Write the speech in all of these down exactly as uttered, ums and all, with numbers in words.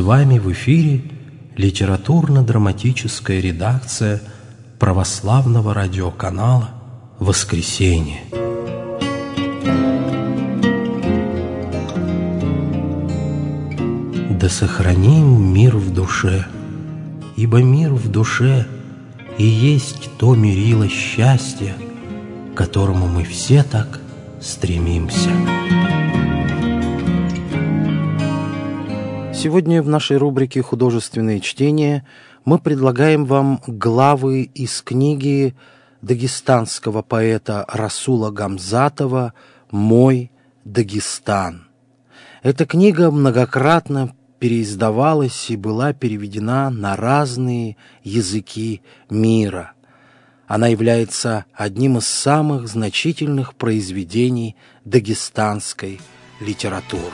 вами в эфире литературно-драматическая редакция православного радиоканала «Воскресенье». Да сохраним мир в душе, ибо мир в душе и есть то мерило счастья, к которому мы все так стремимся. Сегодня в нашей рубрике «Художественные чтения» мы предлагаем вам главы из книги дагестанского поэта Расула Гамзатова «Мой Дагестан». Эта книга многократно переиздавалась и была переведена на разные языки мира. Она является одним из самых значительных произведений дагестанской литературы.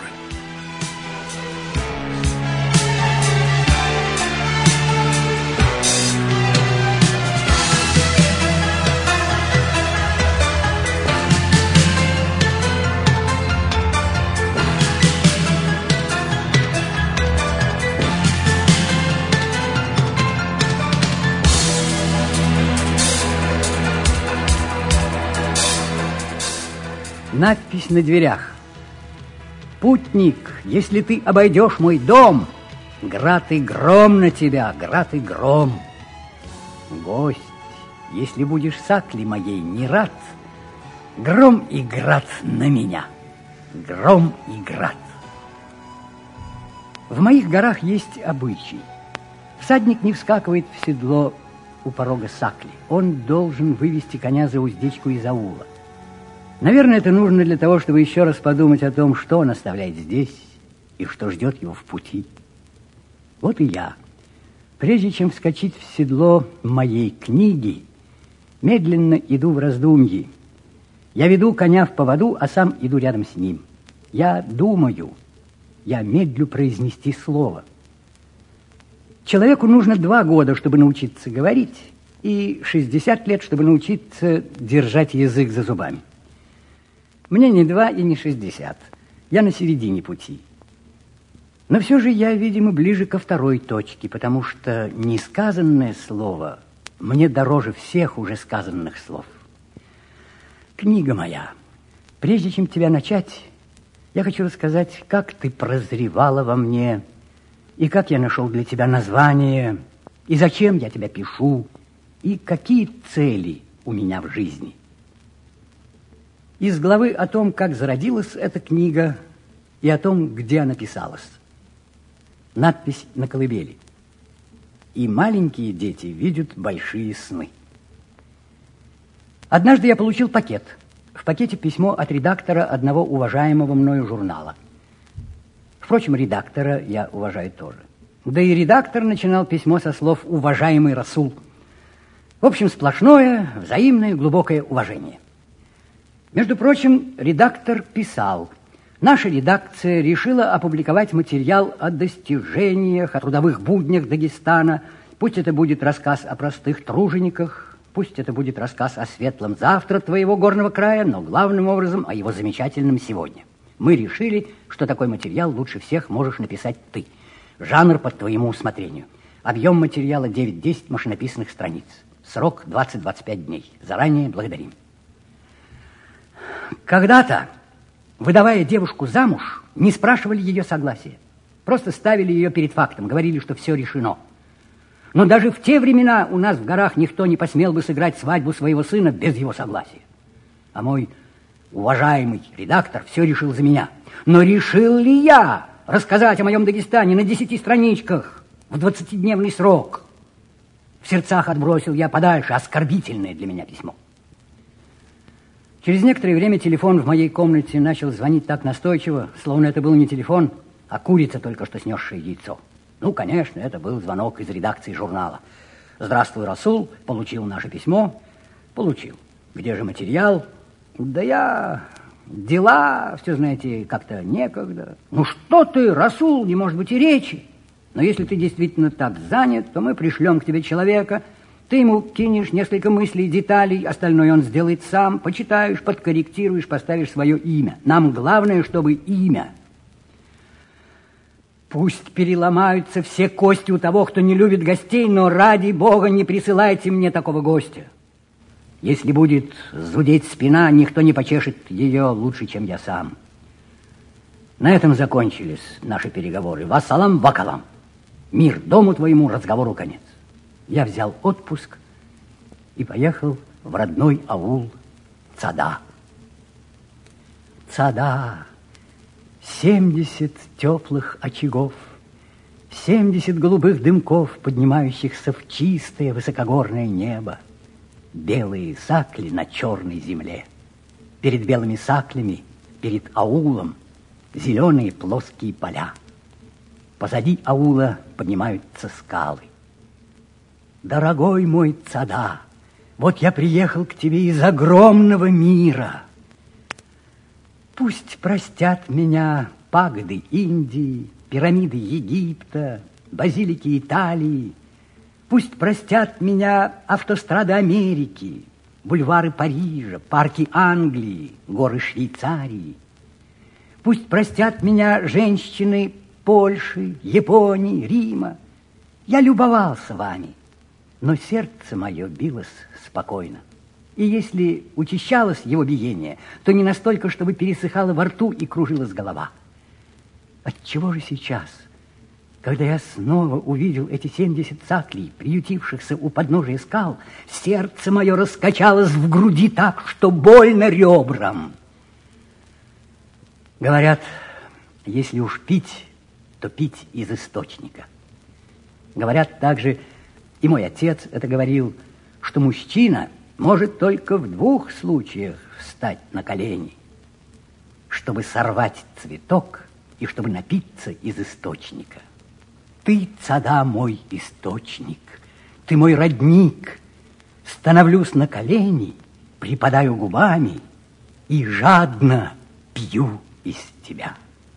Надпись на дверях. «Путник, если ты обойдешь мой дом, град и гром на тебя, град и гром. Гость, если будешь сакли моей не рад, гром и град на меня, гром и град». В моих горах есть обычай. Всадник не вскакивает в седло у порога сакли. Он должен вывести коня за уздечку из аула. Наверное, это нужно для того, чтобы еще раз подумать о том, что он оставляет здесь и что ждет его в пути. Вот и я, прежде чем вскочить в седло моей книги, медленно иду в раздумье. Я веду коня в поводу, а сам иду рядом с ним. Я думаю, я медлю произнести слово. Человеку нужно два года, чтобы научиться говорить, и шестьдесят лет, чтобы научиться держать язык за зубами. Мне не два и не шестьдесят. Я на середине пути. Но все же я, видимо, ближе ко второй точке, потому что несказанное слово мне дороже всех уже сказанных слов. Книга моя, прежде чем тебя начать, я хочу рассказать, как ты прозревала во мне, и как я нашел для тебя название, и зачем я тебя пишу, и какие цели у меня в жизни. Из главы о том, как зародилась эта книга, и о том, где она писалась. Надпись на колыбели. «И маленькие дети видят большие сны». Однажды я получил пакет. В пакете письмо от редактора одного уважаемого мною журнала. Впрочем, редактора я уважаю тоже. Да и редактор начинал письмо со слов «уважаемый Расул». В общем, сплошное, взаимное, глубокое уважение. Между прочим, редактор писал: «Наша редакция решила опубликовать материал о достижениях, о трудовых буднях Дагестана. Пусть это будет рассказ о простых тружениках, пусть это будет рассказ о светлом завтра твоего горного края, но главным образом о его замечательном сегодня. Мы решили, что такой материал лучше всех можешь написать ты. Жанр под твоему усмотрению. Объем материала девять-десять машинописных страниц. Срок двадцать-двадцать пять дней. Заранее благодарим». Когда-то, выдавая девушку замуж, не спрашивали ее согласия. Просто ставили ее перед фактом, говорили, что все решено. Но даже в те времена у нас в горах никто не посмел бы сыграть свадьбу своего сына без его согласия. А мой уважаемый редактор все решил за меня. Но решил ли я рассказать о моем Дагестане на десяти страничках в двадцатидневный срок? В сердцах отбросил я подальше оскорбительное для меня письмо. Через некоторое время телефон в моей комнате начал звонить так настойчиво, словно это был не телефон, а курица, только что снесшая яйцо. Ну, конечно, это был звонок из редакции журнала. «Здравствуй, Расул, получил наше письмо?» «Получил. Где же материал?» «Да я... дела, все знаете, как-то некогда». «Ну что ты, Расул, не может быть и речи. Но если ты действительно так занят, то мы пришлем к тебе человека». Ты ему кинешь несколько мыслей, деталей, остальное он сделает сам. Почитаешь, подкорректируешь, поставишь свое имя. Нам главное, чтобы имя. Пусть переломаются все кости у того, кто не любит гостей, но ради Бога не присылайте мне такого гостя. Если будет зудеть спина, никто не почешет ее лучше, чем я сам. На этом закончились наши переговоры. Вассалам, вакалам. Мир дому твоему, разговору конец. Я взял отпуск и поехал в родной аул Цада. Цада. Семьдесят теплых очагов, семьдесят голубых дымков, поднимающихся в чистое высокогорное небо. Белые сакли на черной земле. Перед белыми саклями, перед аулом, зеленые плоские поля. Позади аула поднимаются скалы. Дорогой мой Цада, вот я приехал к тебе из огромного мира. Пусть простят меня пагоды Индии, пирамиды Египта, базилики Италии. Пусть простят меня автострады Америки, бульвары Парижа, парки Англии, горы Швейцарии. Пусть простят меня женщины Польши, Японии, Рима. Я любовался вами, но сердце мое билось спокойно. И если учащалось его биение, то не настолько, чтобы пересыхало во рту и кружилась голова. Отчего же сейчас, когда я снова увидел эти семьдесят саклей, приютившихся у подножия скал, сердце мое раскачалось в груди так, что больно ребрам? Говорят, если уж пить, то пить из источника. Говорят также, и мой отец это говорил, что мужчина может только в двух случаях встать на колени: чтобы сорвать цветок и чтобы напиться из источника. Ты, Цада, мой источник, ты мой родник. Становлюсь на колени, припадаю губами и жадно пью из тебя.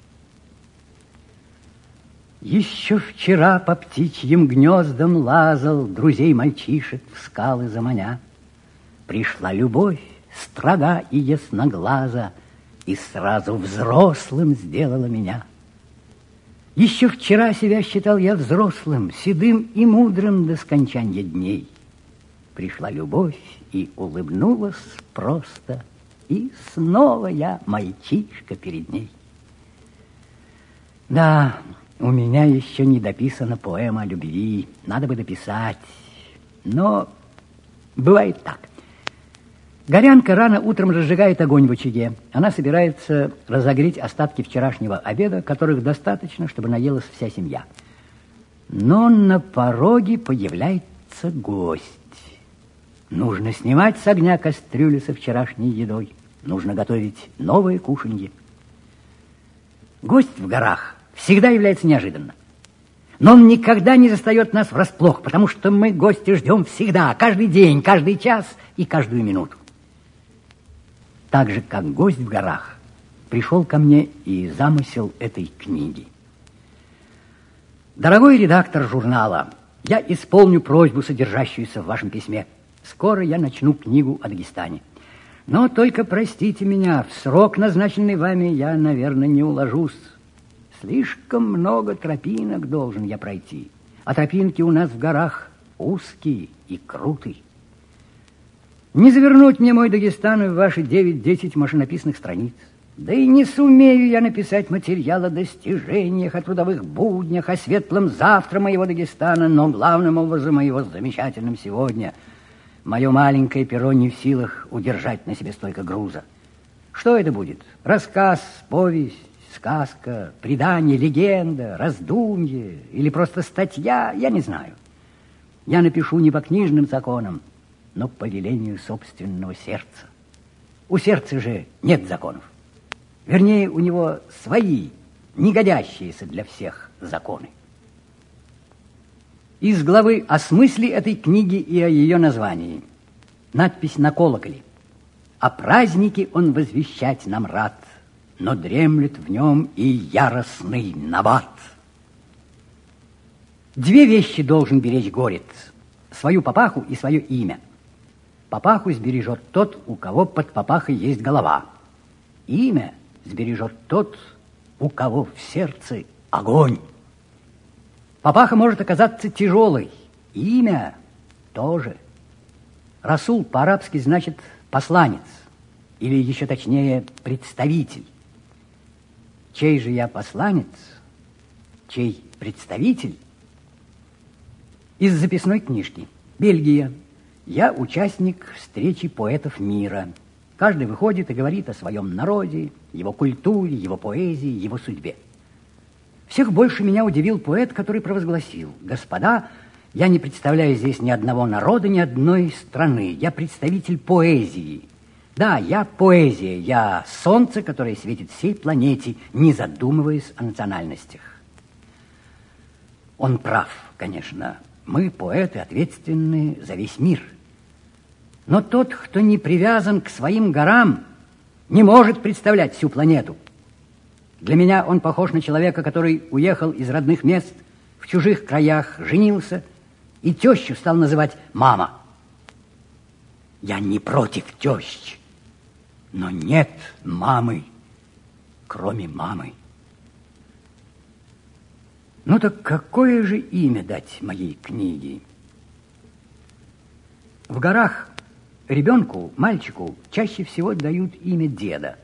Еще вчера по птичьим гнездам лазал, друзей мальчишек в скалы заманя. Пришла любовь, строга и ясноглаза, и сразу взрослым сделала меня. Еще вчера себя считал я взрослым, седым и мудрым до скончания дней. Пришла любовь и улыбнулась просто, и снова я мальчишка перед ней. Да, у меня еще не дописана поэма о любви, надо бы дописать, но бывает так. Горянка рано утром разжигает огонь в очаге. Она собирается разогреть остатки вчерашнего обеда, которых достаточно, чтобы наелась вся семья. Но на пороге появляется гость. Нужно снимать с огня кастрюлю со вчерашней едой. Нужно готовить новые кушанье. Гость в горах всегда является неожиданно. Но он никогда не застает нас врасплох, потому что мы гостя ждем всегда, каждый день, каждый час и каждую минуту. Так же, как гость в горах, пришел ко мне и замысел этой книги. Дорогой редактор журнала, я исполню просьбу, содержащуюся в вашем письме. Скоро я начну книгу о Дагестане. Но только простите меня, в срок, назначенный вами, я, наверное, не уложусь. Слишком много тропинок должен я пройти, а тропинки у нас в горах узкие и крутые. Не завернуть мне мой Дагестан в ваши девять-десять машинописных страниц. Да и не сумею я написать материал о достижениях, о трудовых буднях, о светлом завтра моего Дагестана, но главным образом о его замечательном сегодня. Мое маленькое перо не в силах удержать на себе столько груза. Что это будет? Рассказ, повесть, сказка, предание, легенда, раздумье или просто статья? Я не знаю. Я напишу не по книжным законам, но по велению собственного сердца. У сердца же нет законов. Вернее, у него свои, не годящиеся для всех законы. Из главы о смысле этой книги и о ее названии. Надпись на колоколе. О празднике он возвещать нам рад, но дремлет в нем и яростный набат. Две вещи должен беречь горец: свою папаху и свое имя. Папаху сбережет тот, у кого под папахой есть голова. Имя сбережет тот, у кого в сердце огонь. Папаха может оказаться тяжелой. Имя тоже. Расул по-арабски значит посланец, или еще точнее представитель. Чей же я посланец, чей представитель? Из записной книжки. Бельгия. Я участник встречи поэтов мира. Каждый выходит и говорит о своем народе, его культуре, его поэзии, его судьбе. Всех больше меня удивил поэт, который провозгласил: «Господа, я не представляю здесь ни одного народа, ни одной страны. Я представитель поэзии. Да, я поэзия, я солнце, которое светит всей планете, не задумываясь о национальностях». Он прав, конечно. Мы, поэты, ответственны за весь мир. Но тот, кто не привязан к своим горам, не может представлять всю планету. Для меня он похож на человека, который уехал из родных мест, в чужих краях женился и тещу стал называть мама. Я не против тещ, но нет мамы, кроме мамы. Ну так какое же имя дать моей книге? В горах ребенку, мальчику, чаще всего дают имя деда.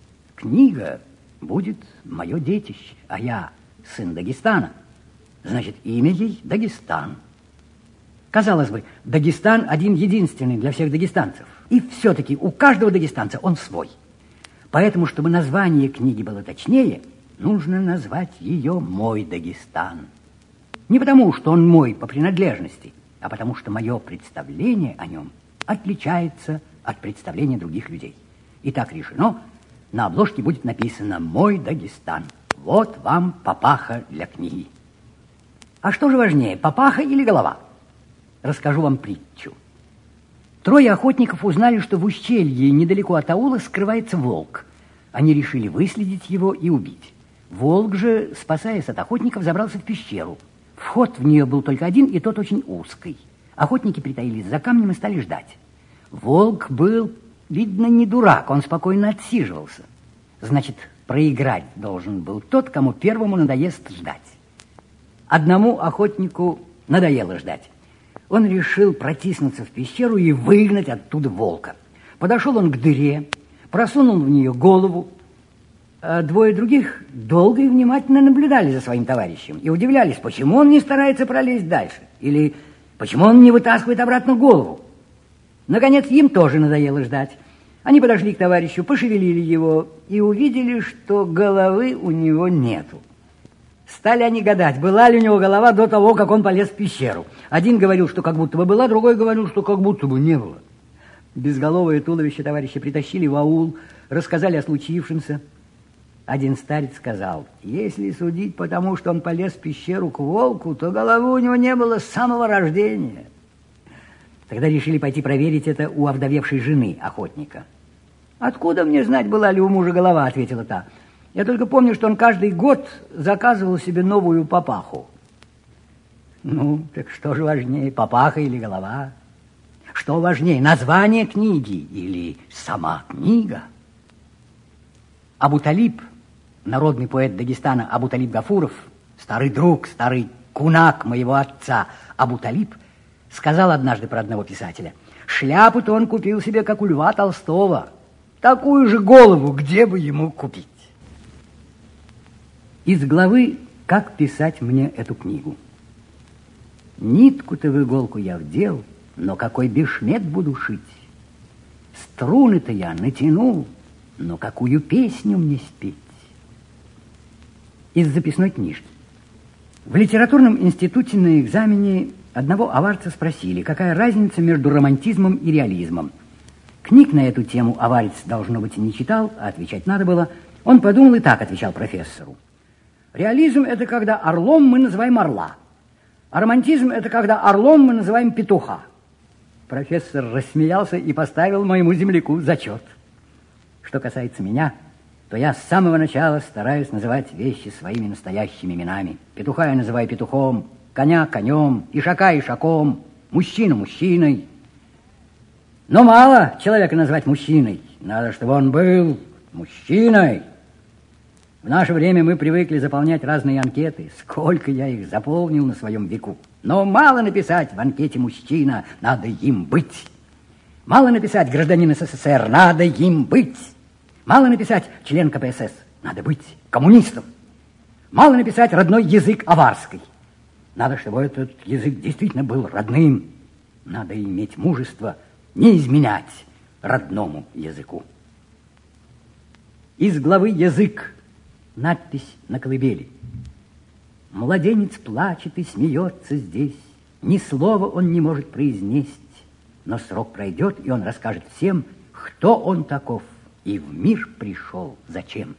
Книга будет мое детище, а я сын Дагестана. Значит, имя ей Дагестан. Казалось бы, Дагестан один-единственный для всех дагестанцев. И все-таки у каждого дагестанца он свой. Поэтому, чтобы название книги было точнее, нужно назвать ее «Мой Дагестан». Не потому, что он мой по принадлежности, а потому, что мое представление о нем отличается от представления других людей. И так решено, на обложке будет написано «Мой Дагестан». Вот вам папаха для книги. А что же важнее, папаха или голова? Расскажу вам притчу. Трое охотников узнали, что в ущелье недалеко от аула скрывается волк. Они решили выследить его и убить. Волк же, спасаясь от охотников, забрался в пещеру. Вход в нее был только один, и тот очень узкий. Охотники притаились за камнем и стали ждать. Волк был, видно, не дурак, он спокойно отсиживался. Значит, проиграть должен был тот, кому первому надоест ждать. Одному охотнику надоело ждать. Он решил протиснуться в пещеру и выгнать оттуда волка. Подошел он к дыре, просунул в нее голову. А двое других долго и внимательно наблюдали за своим товарищем и удивлялись, почему он не старается пролезть дальше, или почему он не вытаскивает обратно голову. Наконец, им тоже надоело ждать. Они подошли к товарищу, пошевелили его и увидели, что головы у него нету. Стали они гадать, была ли у него голова до того, как он полез в пещеру. Один говорил, что как будто бы была, другой говорил, что как будто бы не было. Безголовое туловище товарища притащили в аул, рассказали о случившемся. Один старец сказал: если судить по тому, что он полез в пещеру к волку, то головы у него не было с самого рождения. Тогда решили пойти проверить это у овдовевшей жены охотника. «Откуда мне знать, была ли у мужа голова?» — ответила та. «Я только помню, что он каждый год заказывал себе новую папаху». Ну, так что же важнее, папаха или голова? Что важнее, название книги или сама книга? Абуталиб, народный поэт Дагестана Абуталиб Гафуров, старый друг, старый кунак моего отца Абуталиб, сказал однажды про одного писателя: шляпу-то он купил себе, как у Льва Толстого. Такую же голову где бы ему купить? Из главы «Как писать мне эту книгу». Нитку-то в иголку я вдел, но какой бешмет буду шить? Струны-то я натянул, но какую песню мне спеть? Из записной книжки. В литературном институте на экзамене одного аварца спросили, какая разница между романтизмом и реализмом. Книг на эту тему аварец, должно быть, не читал, а отвечать надо было. Он подумал и так отвечал профессору: реализм – это когда орлом мы называем орла, а романтизм – это когда орлом мы называем петуха. Профессор рассмеялся и поставил моему земляку зачет. Что касается меня, то я с самого начала стараюсь называть вещи своими настоящими именами. Петуха я называю петухом, коня конем, ишака ишаком, мужчину мужчиной. Но мало человека назвать мужчиной. Надо, чтобы он был мужчиной. В наше время мы привыкли заполнять разные анкеты. Сколько я их заполнил на своем веку. Но мало написать в анкете «мужчина», надо им быть. Мало написать «гражданин СССР», надо им быть. Мало написать «член ка пэ эс эс», надо быть коммунистом. Мало написать «родной язык аварской». Надо, чтобы этот язык действительно был родным. Надо иметь мужество не изменять родному языку. Из главы «Язык» надпись на колыбели. Младенец плачет и смеется здесь. Ни слова он не может произнести. Но срок пройдет, и он расскажет всем, кто он таков и в мир пришел зачем.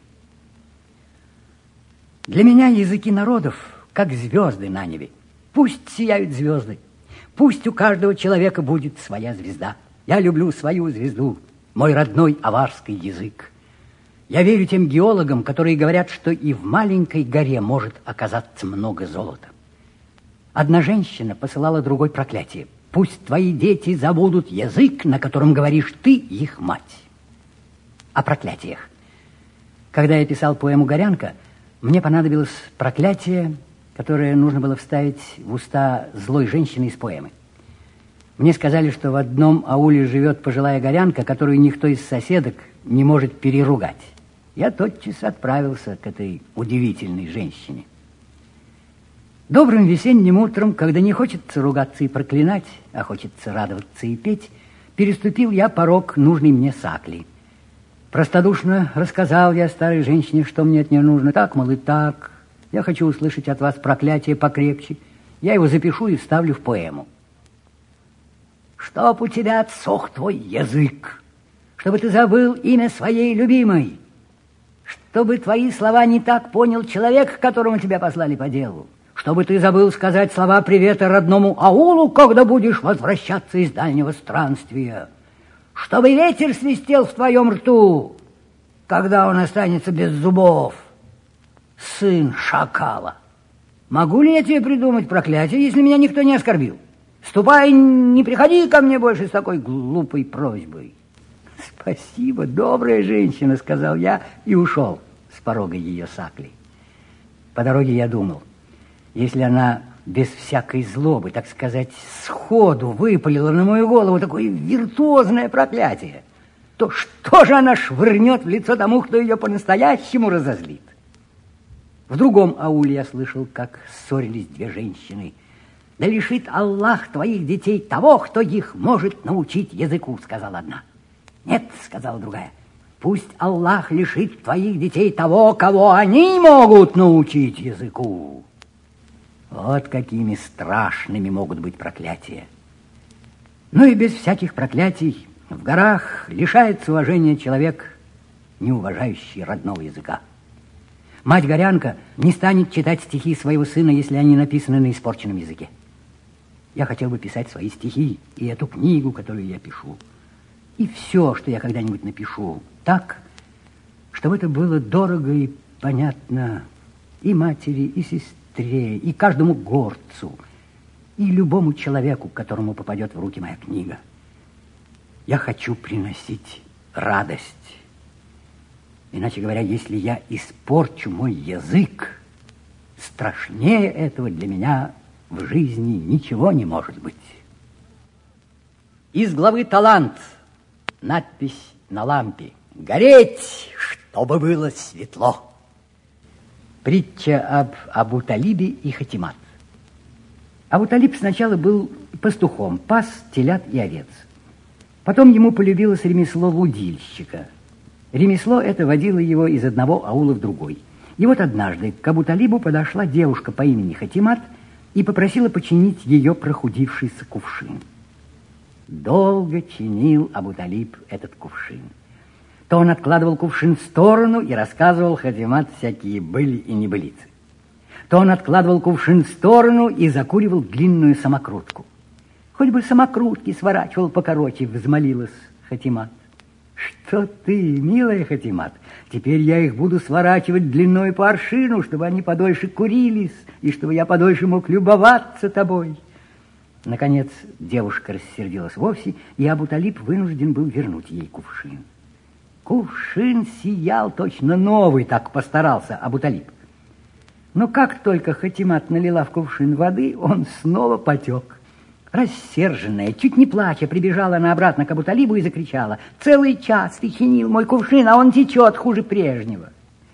Для меня языки народов, как звезды на небе. Пусть сияют звезды, пусть у каждого человека будет своя звезда. Я люблю свою звезду, мой родной аварский язык. Я верю тем геологам, которые говорят, что и в маленькой горе может оказаться много золота. Одна женщина посылала другой проклятие. Пусть твои дети забудут язык, на котором говоришь ты, их мать. О проклятиях. Когда я писал поэму «Горянка», мне понадобилось проклятие, которое нужно было вставить в уста злой женщины из поэмы. Мне сказали, что в одном ауле живет пожилая горянка, которую никто из соседок не может переругать. Я тотчас отправился к этой удивительной женщине. Добрым весенним утром, когда не хочется ругаться и проклинать, а хочется радоваться и петь, переступил я порог нужной мне сакли. Простодушно рассказал я старой женщине, что мне от нее нужно. Так, мол, и так. Я хочу услышать от вас проклятие покрепче. Я его запишу и вставлю в поэму. Чтоб у тебя отсох твой язык, чтобы ты забыл имя своей любимой, чтобы твои слова не так понял человек, к которому тебя послали по делу, чтобы ты забыл сказать слова привета родному аулу, когда будешь возвращаться из дальнего странствия, чтобы ветер свистел в твоем рту, когда он останется без зубов. Сын шакала. Могу ли я тебе придумать проклятие, если меня никто не оскорбил? Ступай, не приходи ко мне больше с такой глупой просьбой. Спасибо, добрая женщина, сказал я и ушел с порога ее сакли. По дороге я думал, если она без всякой злобы, так сказать, сходу выпалила на мою голову такое виртуозное проклятие, то что же она швырнет в лицо тому, кто ее по-настоящему разозлит? В другом ауле я слышал, как ссорились две женщины. Да лишит Аллах твоих детей того, кто их может научить языку, сказала одна. Нет, сказала другая, пусть Аллах лишит твоих детей того, кого они могут научить языку. Вот какими страшными могут быть проклятия. Ну и без всяких проклятий в горах лишается уважения человек, не уважающий родного языка. Мать-горянка не станет читать стихи своего сына, если они написаны на испорченном языке. Я хотел бы писать свои стихи и эту книгу, которую я пишу, и все, что я когда-нибудь напишу, так, чтобы это было дорого и понятно и матери, и сестре, и каждому горцу, и любому человеку, которому попадет в руки моя книга. Я хочу приносить радость. Иначе говоря, если я испорчу мой язык, страшнее этого для меня в жизни ничего не может быть. Из главы «Талант» надпись на лампе: «Гореть, чтобы было светло». Притча об Абу-Талибе и Хатимат. Абу-Талиб сначала был пастухом, пас телят и овец. Потом ему полюбилось ремесло лудильщика. Ремесло это водило его из одного аула в другой. И вот однажды к Абу-Талибу подошла девушка по имени Хатимат и попросила починить ее прохудившийся кувшин. Долго чинил Абу-Талиб этот кувшин. То он откладывал кувшин в сторону и рассказывал Хатимат всякие были и небылицы. То он откладывал кувшин в сторону и закуривал длинную самокрутку. Хоть бы самокрутки сворачивал покороче, взмолилась Хатимат. Что ты, милая Хатимат, теперь я их буду сворачивать длиной по аршину, чтобы они подольше курились, и чтобы я подольше мог любоваться тобой. Наконец девушка рассердилась вовсе, и Абу-Талиб вынужден был вернуть ей кувшин. Кувшин сиял точно новый, так постарался Абуталиб. Но как только Хатимат налила в кувшин воды, он снова потек. Рассерженная, чуть не плача, прибежала она обратно к Абуталибу и закричала: «Целый час ты чинил мой кувшин, а он течет хуже прежнего».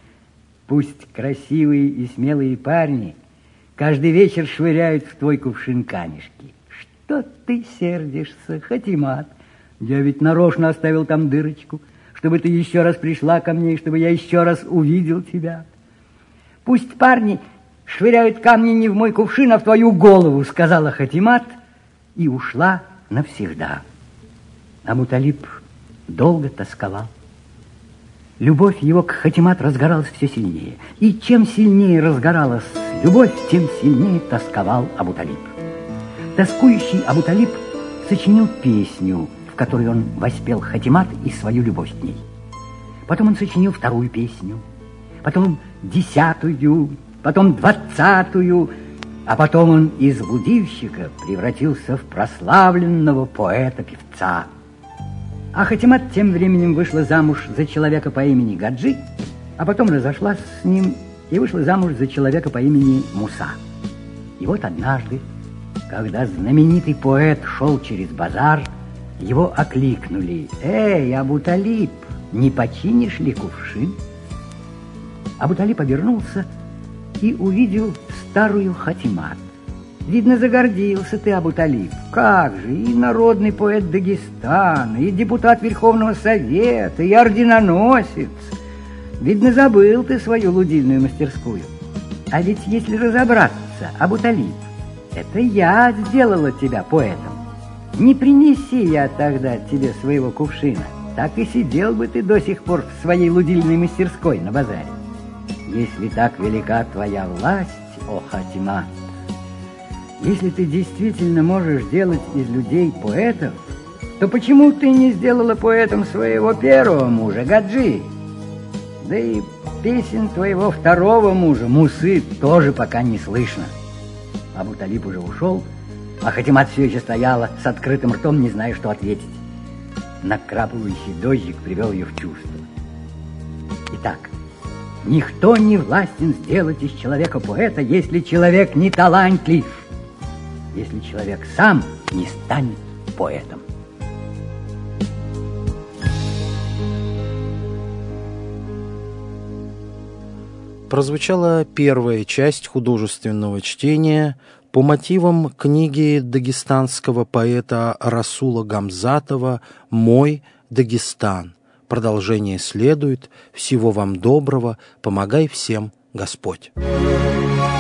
Пусть красивые и смелые парни каждый вечер швыряют в твой кувшин камешки. Что ты сердишься, Хатимат? Я ведь нарочно оставил там дырочку, чтобы ты еще раз пришла ко мне, и чтобы я еще раз увидел тебя. Пусть парни швыряют камни не в мой кувшин, а в твою голову, сказала Хатимат, и ушла навсегда. Абуталиб долго тосковал. Любовь его к Хатимат разгоралась все сильнее. И чем сильнее разгоралась любовь, тем сильнее тосковал Абуталиб. Тоскующий Абуталиб сочинил песню, в которой он воспел Хатимат и свою любовь к ней. Потом он сочинил вторую песню, потом десятую, потом двадцатую, а потом он из блудильщика превратился в прославленного поэта-певца. А Хатимат тем временем вышла замуж за человека по имени Гаджи, а потом разошлась с ним и вышла замуж за человека по имени Муса. И вот однажды, когда знаменитый поэт шел через базар, его окликнули: «Эй, Абуталиб, не починишь ли кувшин?» Абуталиб обернулся и увидел старую Хатимат. Видно, загордился ты, Абуталиб. Как же, и народный поэт Дагестана, и депутат Верховного Совета, и орденоносец. Видно, забыл ты свою лудильную мастерскую. А ведь если разобраться, Абуталиб, это я сделала тебя поэтом. Не принеси я тогда тебе своего кувшина, так и сидел бы ты до сих пор в своей лудильной мастерской на базаре. Если так велика твоя власть, о Хатимат, если ты действительно можешь делать из людей поэтов, то почему ты не сделала поэтом своего первого мужа, Гаджи? Да и песен твоего второго мужа, Мусы, тоже пока не слышно. Абуталиб уже ушел, а Хатимат все еще стояла с открытым ртом, не зная, что ответить. Накрапывающий дождик привел ее в чувство. Итак, никто не властен сделать из человека поэта, если человек не талантлив, если человек сам не станет поэтом. Прозвучала первая часть художественного чтения по мотивам книги дагестанского поэта Расула Гамзатова «Мой Дагестан». Продолжение следует. Всего вам доброго. Помогай всем Господь.